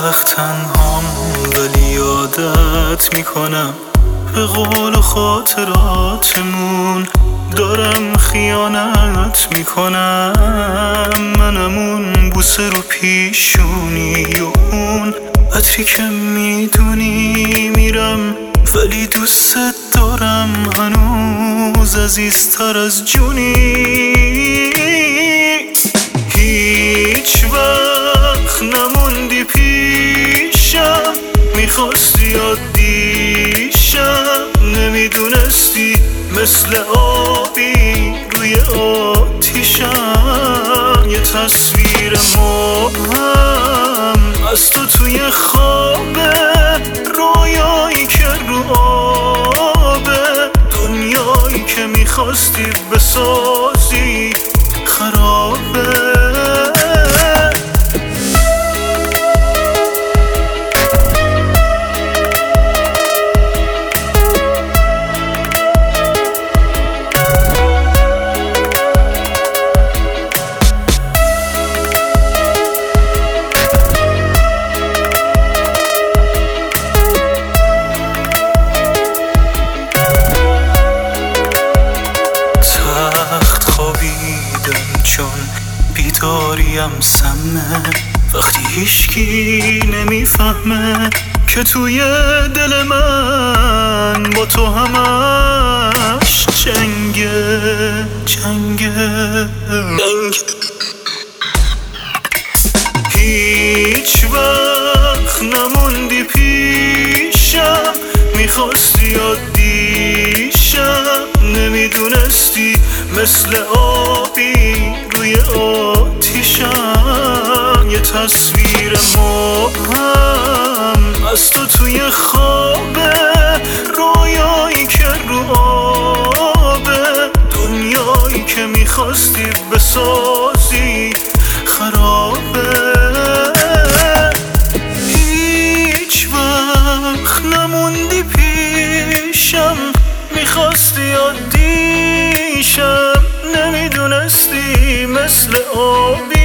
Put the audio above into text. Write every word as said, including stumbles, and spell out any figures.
وقت تنهام ولی یادت میکنم، به قول و خاطراتمون دارم خیانت میکنم. منم اون بوسه رو پیشونی و اون عطری که میدونی میرم، ولی دوستت دارم هنوز عزیزتر از جونی. هیچ وقت نموندی پیشم، میخواستی عادیشم، نمیدونستی مثل آبی روی آتیشم. یه تصویر مبهم از تو توی خوابه، رویایی که رو آبه، دنیایی که میخواستی بسازی خرابه. چون بیداریم سمه، وقتی هیچکی نمیفهمه که توی دل من با تو همش جنگه جنگه جنگ. هیچ وقت نموندی پیشم، میخواستی عادیشم، نمیدونستی مثل آبی روی آتیشم. یه تصویر مبهم از تو توی خوابه، رویایی که رو آبه، دنیایی که میخواستی بسازی خرابه. هیچ وقت نموندی پیشم، میخواستی عادیشم، نمیدونستی مثل آبی